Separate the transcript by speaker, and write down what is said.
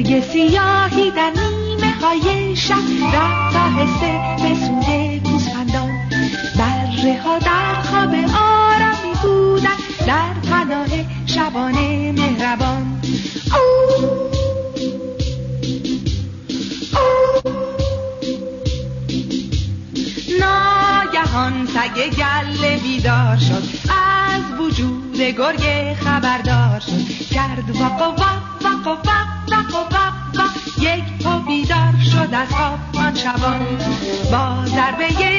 Speaker 1: گرگ سیاهی در نیمه های شب رفت آهسته به سوی گوسفندان. بره ها در خواب آرامی بودن، در پناه شبانه مهربان. ناگهان سگ گله بیدار شد، از وجود گرگ خبردار شد. کرد واق واق واق واق واق واق واق، یک پا بیدار شد از خواب آن شبان. با ضربه